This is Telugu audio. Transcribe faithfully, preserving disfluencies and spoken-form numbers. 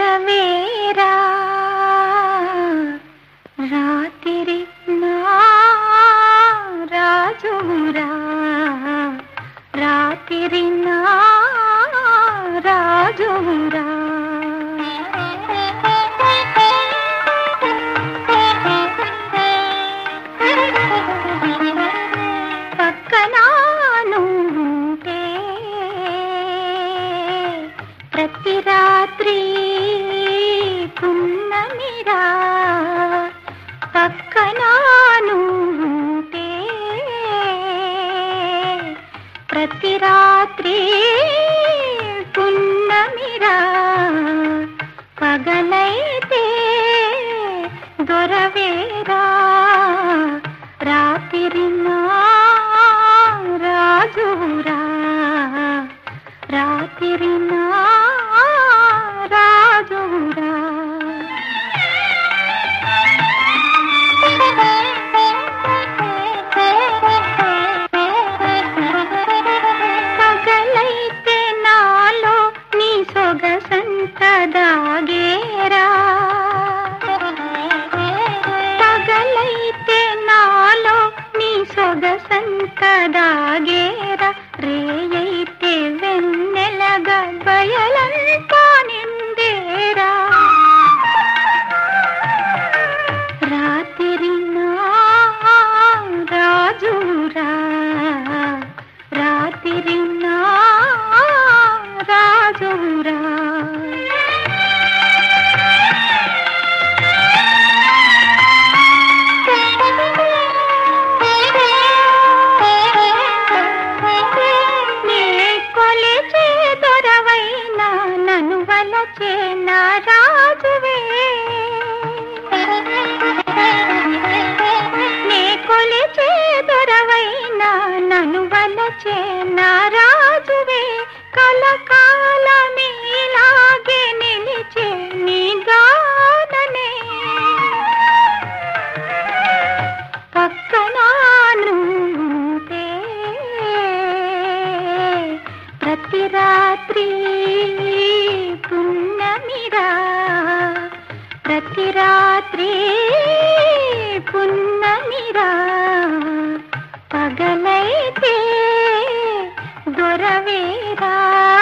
దొరవేరా రాత్రి నా రాజురా రాత్రి నా రాజురా ప్రతి రాత్రి పున్నమిరా పక్కన నువ్వుంటే ప్రతి రాత్రి పున్నమిరా పగలైతే దొరవేరా రాత్రి నా రాజురా రాత్రి నా రాజురా పగలైతే నాలో నీ సొగసంత దాగేరా పగలైతే నాలో నీ సొగసంత దాగేరా రేయైతే వెన్నెలగా బయలంతా నిండేరా రాత్రి నా రాజురా రాత్రి నా రాజురా నన్ను వలచే నా రాజువే నే కొలిచే దొరవైనా నన్ను వలచే నా రాజువే కలకాలమీలాగే నిలిచే నీ గాననే పక్కన నువ్వుంటే ప్రతి రాత్రి పున్నమిరా ప్రతి రాత్రి పున్నమిరా పగలైతే దొరవేరా